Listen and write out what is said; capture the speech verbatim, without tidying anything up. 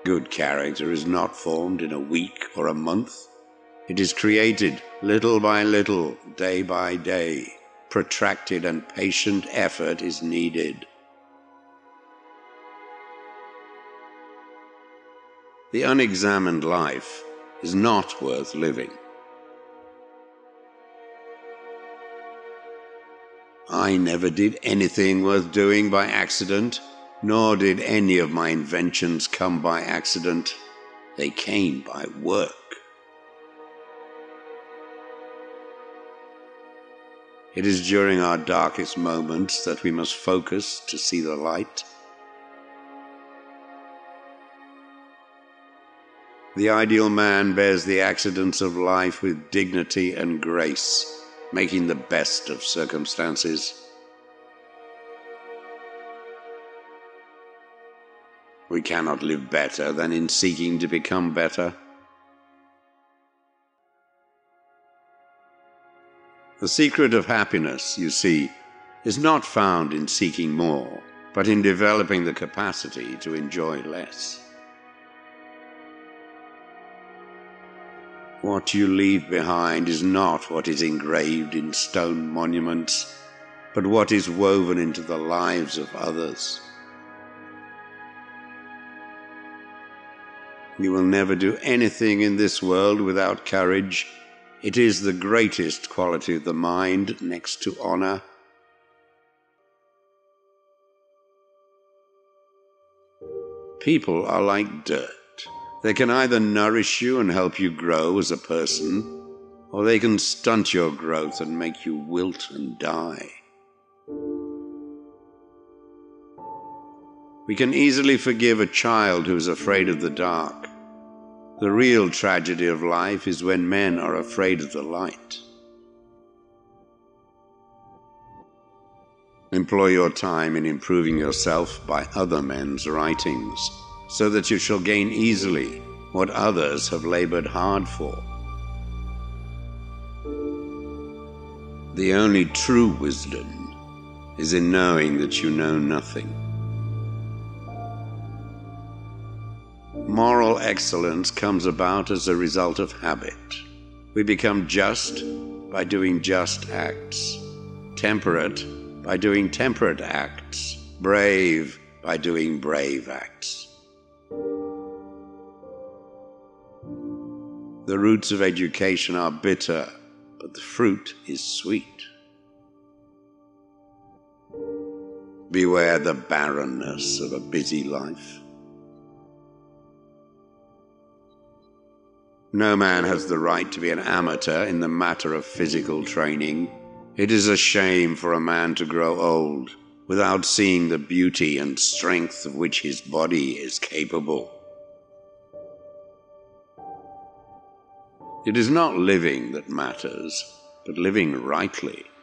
Good character is not formed in a week or a month. It is created little by little, day by day. Protracted and patient effort is needed. The unexamined life is not worth living. I never did anything worth doing by accident, nor did any of my inventions come by accident. They came by work. It is during our darkest moments that we must focus to see the light. The ideal man bears the accidents of life with dignity and grace, making the best of circumstances. We cannot live better than in seeking to become better. The secret of happiness, you see, is not found in seeking more, but in developing the capacity to enjoy less. What you leave behind is not what is engraved in stone monuments, but what is woven into the lives of others. You will never do anything in this world without courage. It is the greatest quality of the mind, next to honor. People are like dirt. They can either nourish you and help you grow as a person, or they can stunt your growth and make you wilt and die. We can easily forgive a child who is afraid of the dark. The real tragedy of life is when men are afraid of the light. Employ your time in improving yourself by other men's writings, so that you shall gain easily what others have labored hard for. The only true wisdom is in knowing that you know nothing. Moral excellence comes about as a result of habit. We become just by doing just acts, temperate by doing temperate acts, brave by doing brave acts. The roots of education are bitter, but the fruit is sweet. Beware the barrenness of a busy life. No man has the right to be an amateur in the matter of physical training. It is a shame for a man to grow old without seeing the beauty and strength of which his body is capable. It is not living that matters, but living rightly.